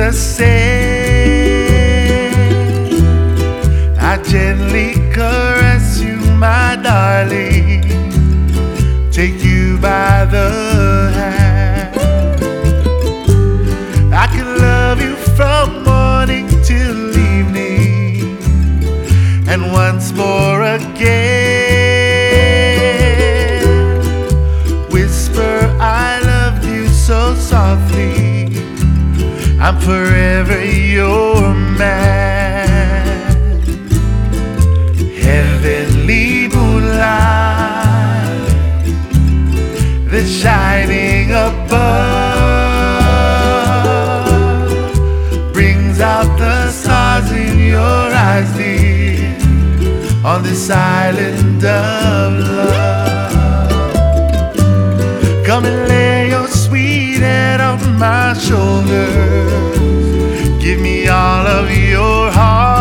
the sand. I gently caress you, my darling, take you by the hand. I can love you from morning till evening, and once more again, whisper I love you so softly, I'm forever your man. Heavenly moonlight that's shining above brings out the stars in your eyes, dear, on this island of love. Come and lay your sweet head on my shoulder, give me all of your heart.